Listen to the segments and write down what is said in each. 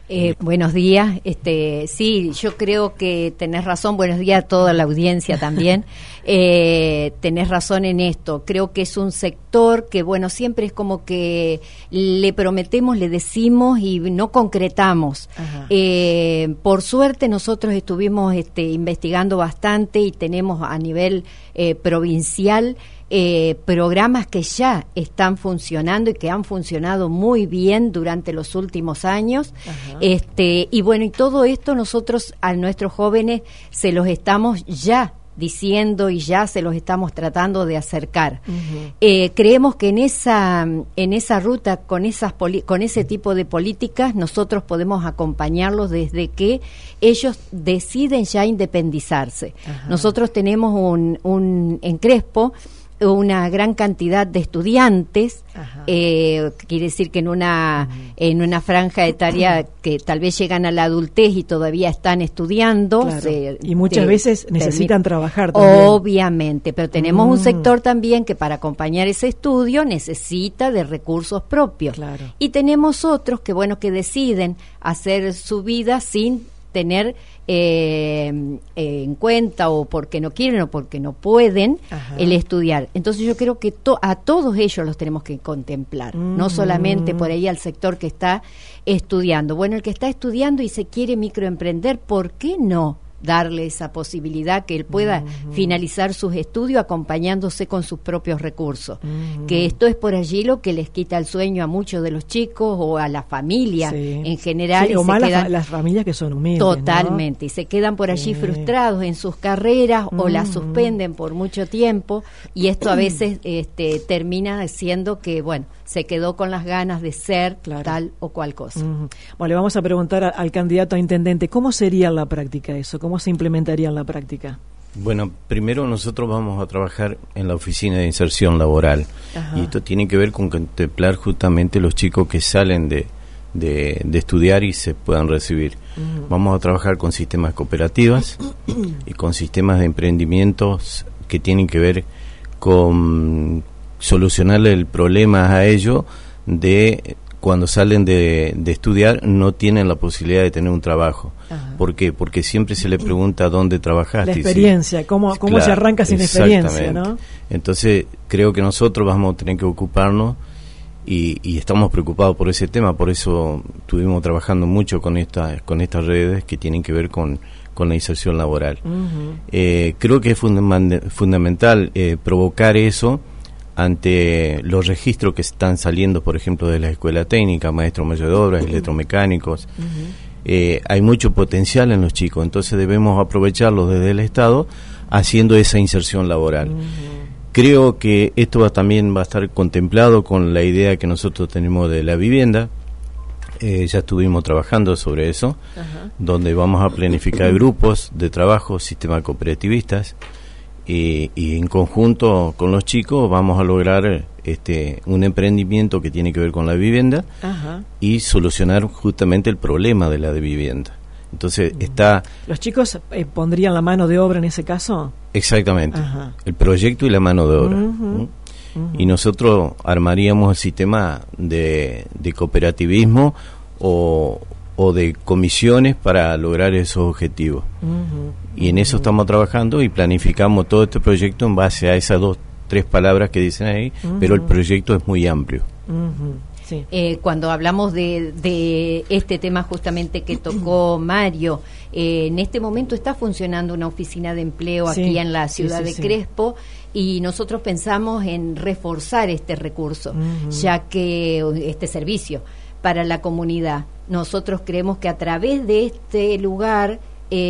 Buenos días. Sí, yo creo que tenés razón. Buenos días a toda la audiencia también. Tenés razón en esto. Creo que es un sector que, bueno, siempre es como que le prometemos, le decimos y no concretamos. Por suerte nosotros estuvimos investigando bastante y tenemos a nivel provincial programas que ya están funcionando y que han funcionado muy bien durante los últimos años. Y bueno, y todo esto nosotros a nuestros jóvenes se los estamos ya diciendo y ya se los estamos tratando de acercar. Creemos que en esa ruta, con ese tipo de políticas, nosotros podemos acompañarlos desde que ellos deciden ya independizarse. Nosotros tenemos en Crespo una gran cantidad de estudiantes, quiere decir que en una franja etaria que tal vez llegan a la adultez y todavía están estudiando. Claro. Y muchas veces necesitan trabajar también. Obviamente, pero tenemos un sector también que para acompañar ese estudio necesita de recursos propios. Claro. Y tenemos otros que, bueno, que deciden hacer su vida sin tener en cuenta o porque no quieren o porque no pueden el estudiar. Entonces yo creo que a todos ellos los tenemos que contemplar, no solamente por ahí al sector que está estudiando. Bueno, el que está estudiando y se quiere microemprender, ¿por qué no darle esa posibilidad que él pueda finalizar sus estudios acompañándose con sus propios recursos? Que esto es por allí lo que les quita el sueño a muchos de los chicos o a la familia en general. Sí, o más las familias que son humildes. Totalmente, ¿no? Y se quedan por allí frustrados en sus carreras o las suspenden por mucho tiempo y esto a veces termina siendo que, bueno, se quedó con las ganas de ser tal o cual cosa. Bueno, le vamos a preguntar al candidato a intendente, ¿cómo sería en la práctica eso? ¿Cómo se implementaría en la práctica? Bueno, primero nosotros vamos a trabajar en la oficina de inserción laboral. Y esto tiene que ver con contemplar justamente los chicos que salen de estudiar y se puedan recibir. Vamos a trabajar con sistemas cooperativas y con sistemas de emprendimientos que tienen que ver con solucionarle el problema a ellos de cuando salen de estudiar no tienen la posibilidad de tener un trabajo. ¿Por qué? Porque siempre se le pregunta dónde trabajaste. La experiencia, cómo se arranca sin experiencia, ¿no? Entonces creo que nosotros vamos a tener que ocuparnos y estamos preocupados por ese tema, por eso estuvimos trabajando mucho con estas redes que tienen que ver con la inserción laboral. Creo que es fundamental provocar eso ante los registros que están saliendo, por ejemplo, de la escuela técnica, maestro mayor de obras, electromecánicos. Hay mucho potencial en los chicos, entonces debemos aprovecharlo desde el Estado haciendo esa inserción laboral. Creo que esto también va a estar contemplado con la idea que nosotros tenemos de la vivienda. Ya estuvimos trabajando sobre eso, donde vamos a planificar grupos de trabajo, sistemas cooperativistas, y en conjunto con los chicos vamos a lograr un emprendimiento que tiene que ver con la vivienda y solucionar justamente el problema de la vivienda. Entonces ¿Los chicos pondrían la mano de obra en ese caso? Exactamente, el proyecto y la mano de obra. Y nosotros armaríamos el sistema de cooperativismo o de comisiones para lograr esos objetivos. Y en eso estamos trabajando y planificamos todo este proyecto en base a esas 2-3 palabras que dicen ahí, pero el proyecto es muy amplio. Sí. Cuando hablamos de este tema justamente que tocó Mario, en este momento está funcionando una oficina de empleo aquí en la ciudad de Crespo y nosotros pensamos en reforzar este recurso, ya que este servicio para la comunidad. Nosotros creemos que a través de este lugar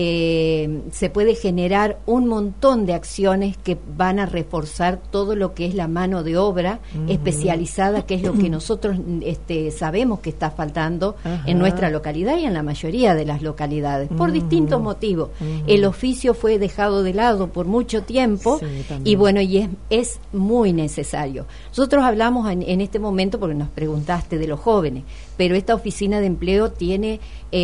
se puede generar un montón de acciones que van a reforzar todo lo que es la mano de obra especializada, que es lo que nosotros sabemos que está faltando en nuestra localidad y en la mayoría de las localidades, por distintos motivos. El oficio fue dejado de lado por mucho tiempo y bueno, y es muy necesario. Nosotros hablamos en este momento, porque nos preguntaste de los jóvenes, pero esta oficina de empleo tiene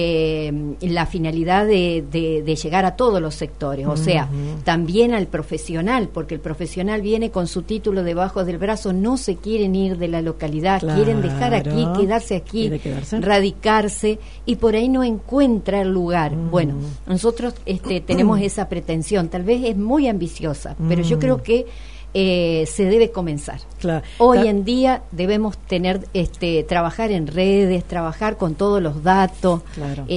la finalidad de llegar a todos los sectores, o sea, también al profesional, porque el profesional viene con su título debajo del brazo, no se quieren ir de la localidad, quieren dejar aquí, quedarse aquí, radicarse, y por ahí no encuentra el lugar. Bueno, nosotros tenemos esa pretensión, tal vez es muy ambiciosa, pero yo creo que se debe comenzar. Claro. Hoy en día debemos trabajar en redes, trabajar con todos los datos. Claro.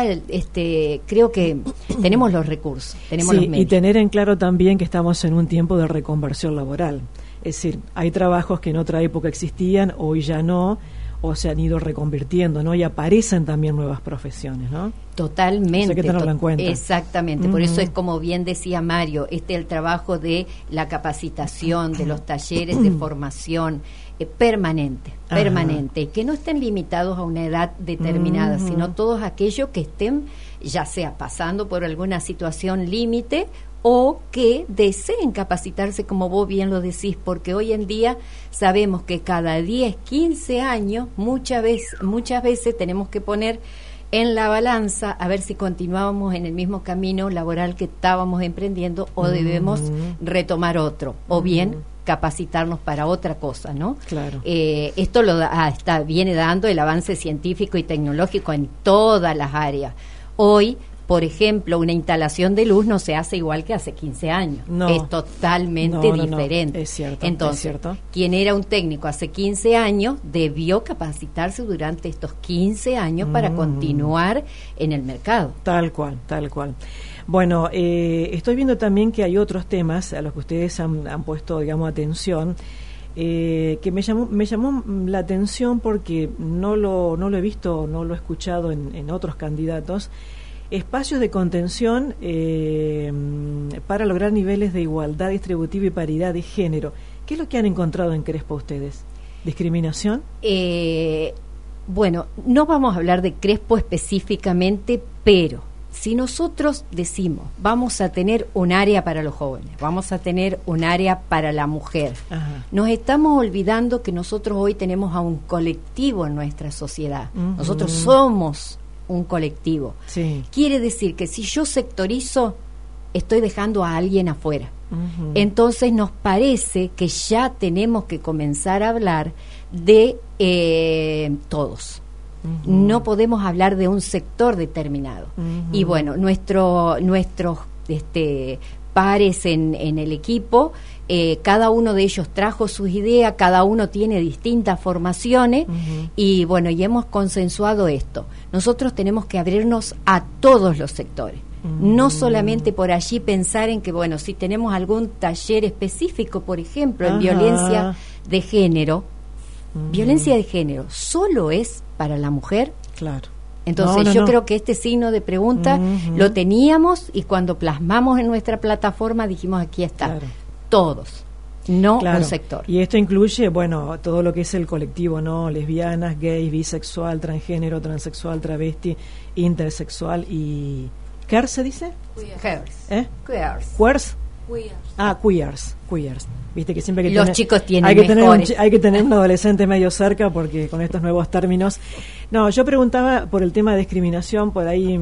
Creo que tenemos los recursos, tenemos los medios. Y tener en claro también que estamos en un tiempo de reconversión laboral. Es decir, hay trabajos que en otra época existían, hoy ya no, o se han ido reconvirtiendo, ¿no? Y aparecen también nuevas profesiones, ¿no? Totalmente. Hay que tenerlo en cuenta. Exactamente. Por eso es, como bien decía Mario, el trabajo de la capacitación, de los talleres de formación permanente, que no estén limitados a una edad determinada, sino todos aquellos que estén, ya sea pasando por alguna situación límite o que deseen capacitarse, como vos bien lo decís, porque hoy en día sabemos que cada 10, 15 años, muchas veces tenemos que poner en la balanza a ver si continuábamos en el mismo camino laboral que estábamos emprendiendo o debemos retomar otro, o bien capacitarnos para otra cosa, ¿no? Claro. Esto viene dando el avance científico y tecnológico en todas las áreas. Hoy, por ejemplo, una instalación de luz no se hace igual que hace 15 años. No, es totalmente diferente. No. Es cierto. Entonces, quien era un técnico hace 15 años debió capacitarse durante estos 15 años para continuar en el mercado. Tal cual. Bueno, estoy viendo también que hay otros temas a los que ustedes han puesto, digamos, atención, que me llamó la atención porque no lo he visto, no lo he escuchado en otros candidatos. Espacios de contención para lograr niveles de igualdad distributiva y paridad de género. ¿Qué es lo que han encontrado en Crespo ustedes? ¿Discriminación? Bueno, no vamos a hablar de Crespo específicamente, pero si nosotros decimos vamos a tener un área para los jóvenes, vamos a tener un área para la mujer, nos estamos olvidando que nosotros hoy tenemos a un colectivo en nuestra sociedad. Nosotros somos un colectivo. Sí. Quiere decir que si yo sectorizo, estoy dejando a alguien afuera. Entonces nos parece que ya tenemos que comenzar a hablar de todos. No podemos hablar de un sector determinado. Y bueno, nuestros pares en el equipo, cada uno de ellos trajo sus ideas, cada uno tiene distintas formaciones y bueno, y hemos consensuado esto. Nosotros tenemos que abrirnos a todos los sectores, no solamente por allí pensar en que, bueno, si tenemos algún taller específico, por ejemplo, en violencia de género, ¿solo es para la mujer? Claro. Entonces yo creo que este signo de pregunta lo teníamos y cuando plasmamos en nuestra plataforma dijimos aquí está, todos, no un sector. Y esto incluye, bueno, todo lo que es el colectivo, ¿no? Lesbianas, gays, bisexual, transgénero, transexual, travesti, intersexual y... ¿Queer se dice? Queers. ¿Queers? Queers. Viste que siempre que los chicos tienen hay que tener un adolescente medio cerca porque con estos nuevos términos. No, yo preguntaba por el tema de discriminación, por ahí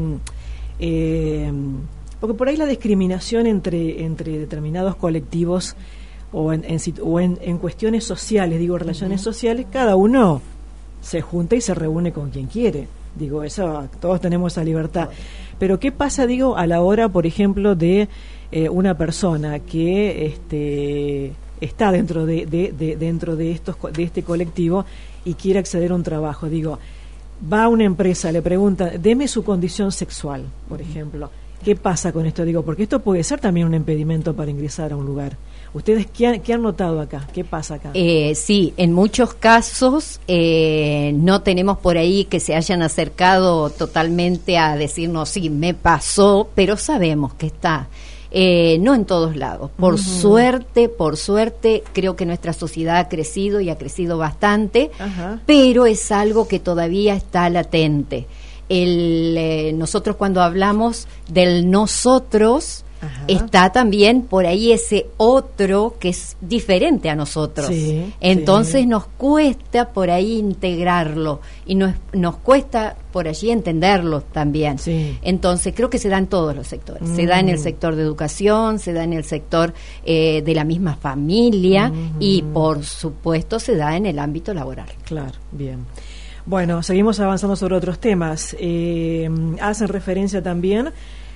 porque por ahí la discriminación entre determinados colectivos o en cuestiones sociales, digo, relaciones sociales, cada uno se junta y se reúne con quien quiere. Digo, eso, todos tenemos esa libertad. Pero ¿qué pasa, digo, a la hora, por ejemplo, de una persona que está dentro de este colectivo y quiere acceder a un trabajo? Digo, va a una empresa, le pregunta, deme su condición sexual, por ejemplo. ¿Qué pasa con esto? Digo, porque esto puede ser también un impedimento para ingresar a un lugar. ¿Ustedes qué han notado acá? ¿Qué pasa acá? Sí, en muchos casos no tenemos por ahí que se hayan acercado totalmente a decirnos, sí, me pasó, pero sabemos que está. No en todos lados. Por suerte, creo que nuestra sociedad ha crecido y ha crecido bastante, pero es algo que todavía está latente. Nosotros cuando hablamos del nosotros, Ajá. está también por ahí ese otro que es diferente a nosotros. Sí, Entonces sí. nos cuesta por ahí integrarlo y nos cuesta por allí entenderlo también. Sí. Entonces creo que se da en todos los sectores. Se da en el sector de educación, se da en el sector de la misma familia y por supuesto se da en el ámbito laboral. Claro, bien. Bueno, seguimos avanzando sobre otros temas. Hacen referencia también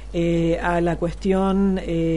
a la cuestión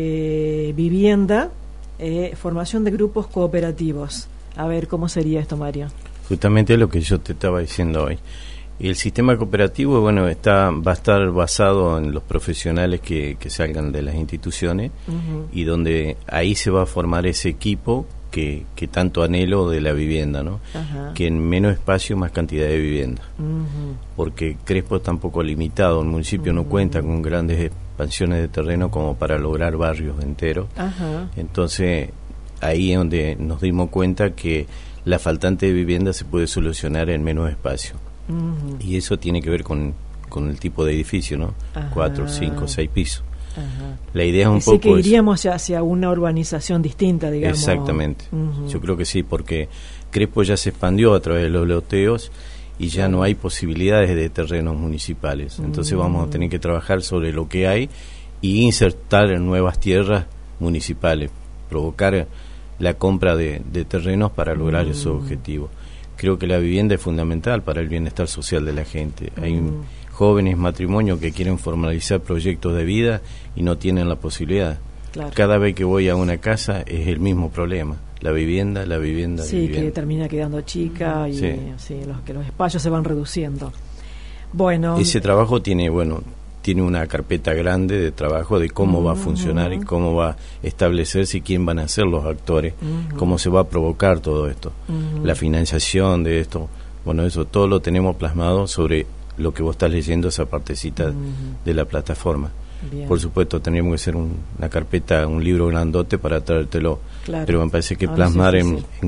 vivienda, formación de grupos cooperativos. A ver, ¿cómo sería esto, Mario? Justamente lo que yo te estaba diciendo hoy. El sistema cooperativo, bueno, va a estar basado en los profesionales que salgan de las instituciones y donde ahí se va a formar ese equipo que tanto anhelo de la vivienda, ¿no? Ajá. Que en menos espacio, más cantidad de vivienda. Porque Crespo está un poco limitado, el municipio no cuenta con grandes expansiones de terreno como para lograr barrios enteros. Ajá. Entonces, ahí es donde nos dimos cuenta que la faltante de vivienda se puede solucionar en menos espacio. Y eso tiene que ver con el tipo de edificio, ¿no? Ajá. 4, 5, 6 pisos. Ajá. La idea es un Así poco que eso. iríamos hacia una urbanización distinta, digamos. Exactamente. Yo creo que sí, porque Crespo ya se expandió a través de los loteos y ya no hay posibilidades de terrenos municipales. Entonces vamos a tener que trabajar sobre lo que hay y insertar en nuevas tierras municipales, provocar la compra de terrenos para lograr esos objetivos. Creo que la vivienda es fundamental para el bienestar social de la gente. Hay jóvenes matrimonios que quieren formalizar proyectos de vida y no tienen la posibilidad. Claro. Cada vez que voy a una casa es el mismo problema, la vivienda, Sí, la vivienda. que termina quedando chica y Sí. que los espacios se van reduciendo. Bueno, Ese trabajo tiene una carpeta grande de trabajo de cómo va a funcionar y cómo va a establecerse y quién van a ser los actores, cómo se va a provocar todo esto, la financiación de esto. Bueno, eso todo lo tenemos plasmado sobre lo que vos estás leyendo, esa partecita de la plataforma. bien. Por supuesto, tendríamos que hacer una carpeta, un libro grandote para traértelo, Claro. pero me parece que Ahora plasmar sí. en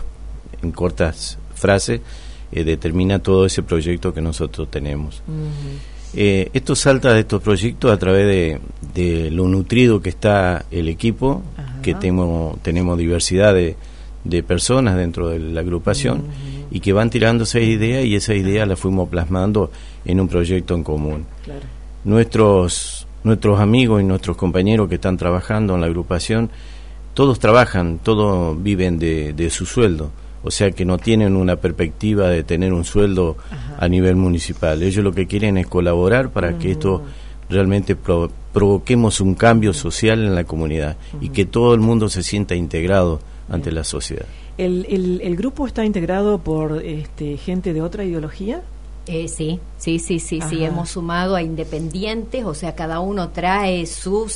cortas frases determina todo ese proyecto que nosotros tenemos. Esto salta de estos proyectos a través de lo nutrido que está el equipo, Ajá. que tenemos diversidad de personas dentro de la agrupación y que van tirando esa idea y esa idea la fuimos plasmando en un proyecto en común. Claro. Nuestros amigos y nuestros compañeros que están trabajando en la agrupación, todos trabajan, todos viven de su sueldo, o sea que no tienen una perspectiva de tener un sueldo a nivel municipal. Ellos lo que quieren es colaborar para que esto realmente provoquemos un cambio social en la comunidad y que todo el mundo se sienta integrado ante la sociedad. ¿El grupo está integrado por gente de otra ideología? Sí, Ajá. hemos sumado a independientes, o sea, cada uno trae sus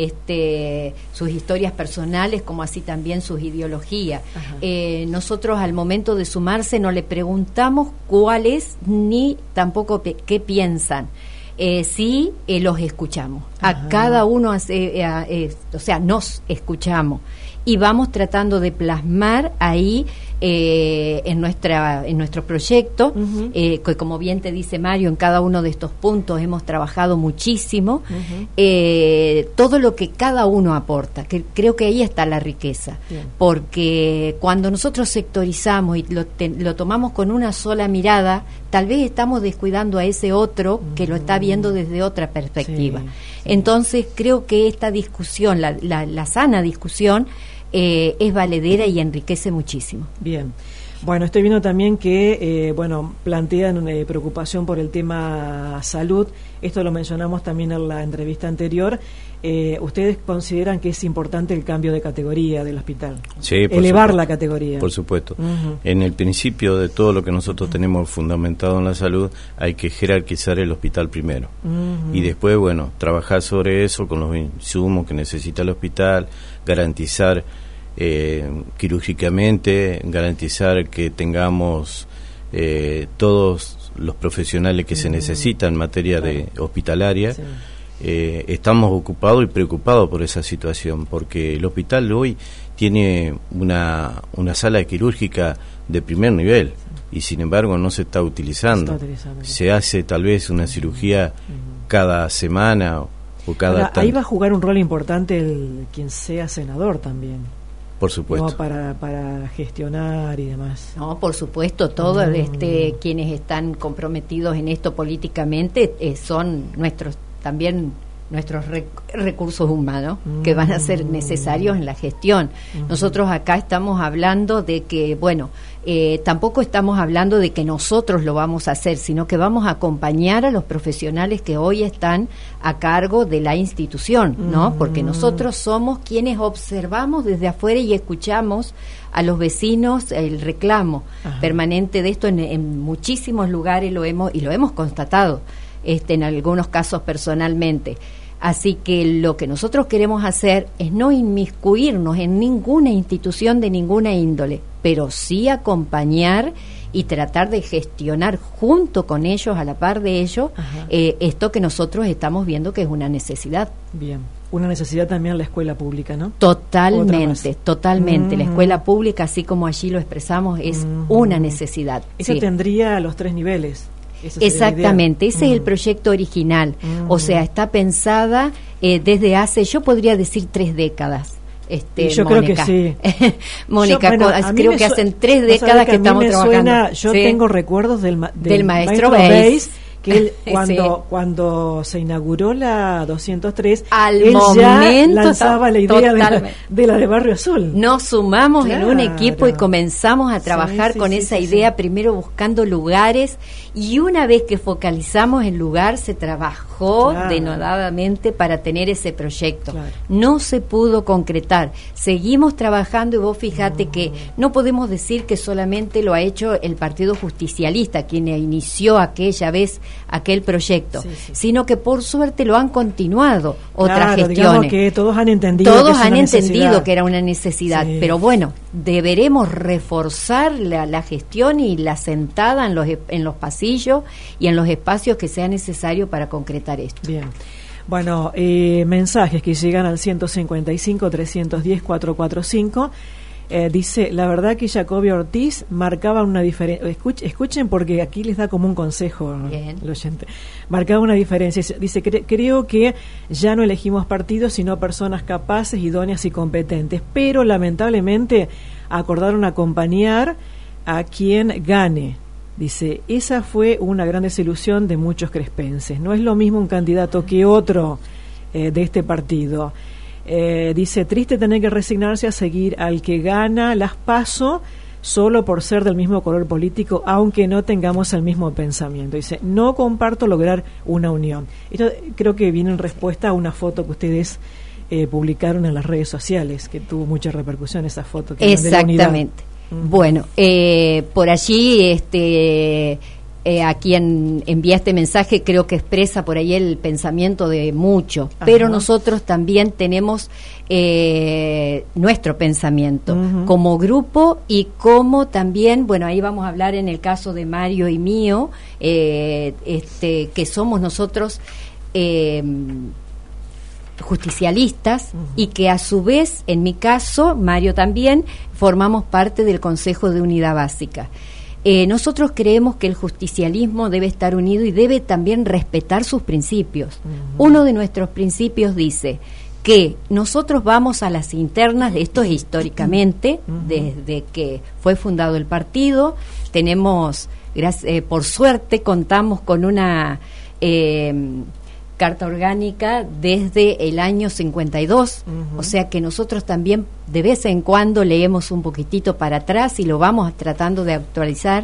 historias personales, como así también sus ideologías. Nosotros al momento de sumarse no le preguntamos cuáles ni tampoco qué piensan. Sí, los escuchamos. Ajá. A cada uno, o sea, nos escuchamos y vamos tratando de plasmar ahí en nuestro proyecto, que como bien te dice Mario, en cada uno de estos puntos hemos trabajado muchísimo, todo lo que cada uno aporta, que creo que ahí está la riqueza. Bien. Porque cuando nosotros sectorizamos y lo tomamos con una sola mirada, tal vez estamos descuidando a ese otro que lo está viendo desde otra perspectiva. Sí. Entonces creo que esta discusión, la sana discusión, es valedera y enriquece muchísimo. Bien. Bueno, estoy viendo también que, plantean preocupación por el tema salud. Esto lo mencionamos también en la entrevista anterior. ¿Ustedes consideran que es importante el cambio de categoría del hospital? Sí, por elevar supuesto. la categoría. Por supuesto. En el principio de todo lo que nosotros tenemos fundamentado en la salud, hay que jerarquizar el hospital primero. Y después, trabajar sobre eso con los insumos que necesita el hospital, garantizar quirúrgicamente, garantizar que tengamos todos los profesionales que se necesitan en materia de hospitalaria. Sí. Estamos ocupados y preocupados por esa situación, porque el hospital de hoy tiene una sala quirúrgica de primer nivel y sin embargo no se está utilizando. Se hace tal vez una cirugía cada semana enfocada. Ahora, ahí va a jugar un rol importante quien sea senador también. Por supuesto. No, para gestionar y demás. No, por supuesto, todos quienes están comprometidos en esto políticamente son nuestros recursos humanos que van a ser necesarios en la gestión. Nosotros acá estamos hablando de que, tampoco estamos hablando de que nosotros lo vamos a hacer, sino que vamos a acompañar a los profesionales que hoy están a cargo de la institución, ¿no? Porque nosotros somos quienes observamos desde afuera y escuchamos a los vecinos el reclamo permanente de esto en muchísimos lugares lo hemos constatado, en algunos casos personalmente. Así que lo que nosotros queremos hacer es no inmiscuirnos en ninguna institución de ninguna índole, pero sí acompañar y tratar de gestionar junto con ellos, a la par de ellos, esto que nosotros estamos viendo que es una necesidad. Bien, una necesidad también en la escuela pública, ¿no? Totalmente. La escuela pública, así como allí lo expresamos, es una necesidad. Esa tendría los 3 niveles. Exactamente, ese es el proyecto original. O sea, está pensada desde hace, yo podría decir 3 décadas. Yo Mónica. creo que sí. Mónica, creo que hacen 3 décadas que estamos trabajando. Yo tengo recuerdos del maestro Beis, que él, cuando se inauguró la 203, él ya lanzaba la idea de la de Barrio Azul. Nos sumamos en un equipo y comenzamos a trabajar con esa idea, primero buscando lugares, y una vez que focalizamos el lugar, se trabajó denodadamente para tener ese proyecto. No se pudo concretar. Seguimos trabajando, y vos fíjate que no podemos decir que solamente lo ha hecho el Partido Justicialista, quien inició aquel proyecto, sino que por suerte lo han continuado otras gestiones. Que todos han entendido que era una necesidad, pero deberemos reforzar la gestión y la sentada en los pasillos y en los espacios que sea necesario para concretar esto. Bien. Bueno, mensajes que llegan al 155-310-445. Dice, la verdad que Jacobi Ortiz marcaba una diferencia. Escuchen porque aquí les da como un consejo el oyente. Marcaba una diferencia. Dice, creo que ya no elegimos partidos, sino personas capaces, idóneas y competentes. Pero lamentablemente acordaron acompañar a quien gane. Dice, esa fue una gran desilusión de muchos crespenses. No es lo mismo un candidato que otro de este partido. Dice, triste tener que resignarse a seguir al que gana las PASO solo por ser del mismo color político, aunque no tengamos el mismo pensamiento. Dice, no comparto lograr una unión. Esto creo que viene en respuesta a una foto que ustedes publicaron en las redes sociales, que tuvo mucha repercusión esa foto. Que exactamente. Bueno, por allí a quien envía este mensaje creo que expresa por ahí el pensamiento de muchos, pero nosotros también tenemos nuestro pensamiento como grupo, y como también, ahí vamos a hablar en el caso de Mario y mío, que somos nosotros justicialistas, y que a su vez, en mi caso, Mario también, formamos parte del Consejo de Unidad Básica. Nosotros creemos que el justicialismo debe estar unido y debe también respetar sus principios. Uno de nuestros principios dice que nosotros vamos a las internas, de esto históricamente, desde que fue fundado el partido. Tenemos, por suerte, contamos con una carta orgánica desde el año 52, o sea que nosotros también de vez en cuando leemos un poquitito para atrás y lo vamos tratando de actualizar.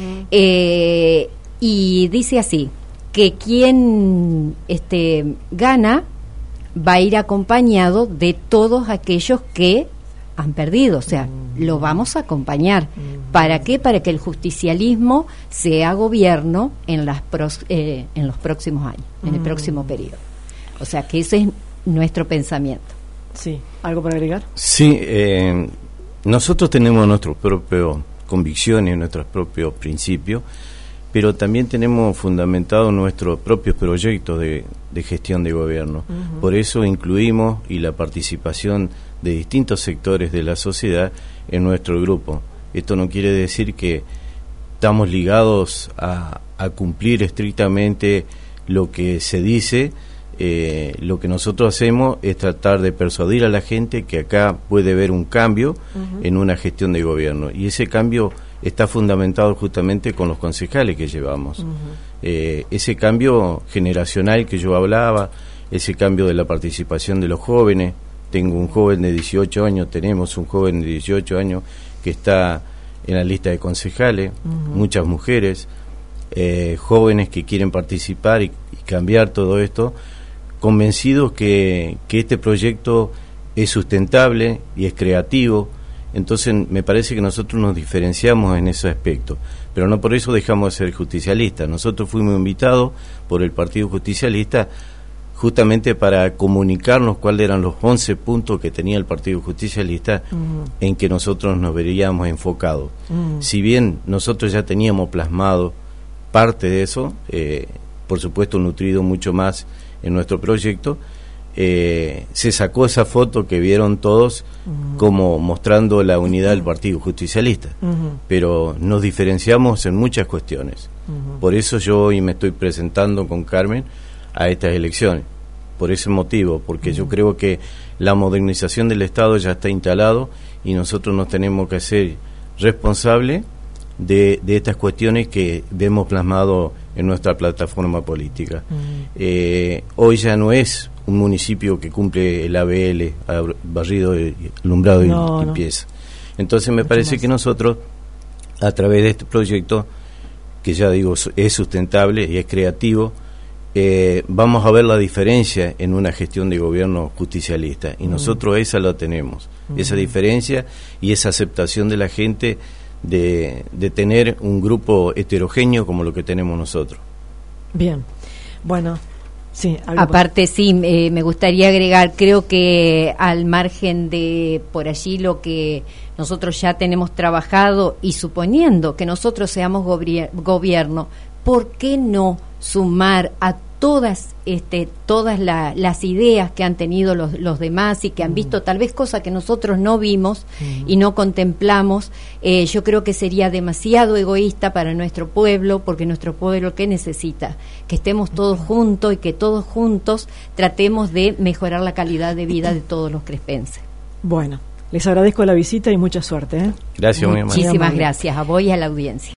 Y dice así, que quien gana va a ir acompañado de todos aquellos que han perdido, o sea, lo vamos a acompañar. ¿Para qué? Para que el justicialismo sea gobierno en los próximos años, en el próximo periodo. O sea, que ese es nuestro pensamiento. Sí, ¿algo para agregar? Sí, nosotros tenemos nuestras propias convicciones, nuestros propios principios, pero también tenemos fundamentados nuestros propios proyectos de gestión de gobierno. Por eso incluimos y la participación de distintos sectores de la sociedad en nuestro grupo. Esto no quiere decir que estamos ligados a cumplir estrictamente lo que se dice, lo que nosotros hacemos es tratar de persuadir a la gente que acá puede haber un cambio en una gestión de gobierno, y ese cambio está fundamentado justamente con los concejales que llevamos. Ese cambio generacional que yo hablaba, ese cambio de la participación de los jóvenes. Tengo un joven de 18 años, tenemos un joven de 18 años que está en la lista de concejales, muchas mujeres, jóvenes que quieren participar y cambiar todo esto, convencidos que este proyecto es sustentable y es creativo. Entonces me parece que nosotros nos diferenciamos en ese aspecto, pero no por eso dejamos de ser justicialistas. Nosotros fuimos invitados por el Partido Justicialista justamente para comunicarnos cuáles eran los 11 puntos que tenía el Partido Justicialista en que nosotros nos veríamos enfocados. Si bien nosotros ya teníamos plasmado parte de eso, por supuesto nutrido mucho más en nuestro proyecto, se sacó esa foto que vieron todos como mostrando la unidad del Partido Justicialista, pero nos diferenciamos en muchas cuestiones. Por eso yo hoy me estoy presentando con Carmen a estas elecciones, por ese motivo, porque yo creo que la modernización del Estado ya está instalado y nosotros nos tenemos que hacer responsables de estas cuestiones que vemos plasmado en nuestra plataforma política. Hoy ya no es un municipio que cumple el ABL, barrido, alumbrado y limpieza. Entonces me parece que nosotros, a través de este proyecto, que ya digo es sustentable y es creativo, vamos a ver la diferencia en una gestión de gobierno justicialista, y nosotros esa la tenemos, esa diferencia y esa aceptación de la gente de tener un grupo heterogéneo como lo que tenemos nosotros. Bien, bueno, sí. Aparte, sí, me gustaría agregar, creo que al margen de por allí lo que nosotros ya tenemos trabajado, y suponiendo que nosotros seamos gobierno, ¿por qué no sumar a todas las ideas que han tenido los demás y que han visto tal vez cosas que nosotros no vimos y no contemplamos? Yo creo que sería demasiado egoísta para nuestro pueblo, porque nuestro pueblo, ¿qué necesita? Que estemos todos juntos y que todos juntos tratemos de mejorar la calidad de vida de todos los crespenses. Bueno, les agradezco la visita y mucha suerte. Gracias, muy amable. Muchísimas gracias a vos y a la audiencia.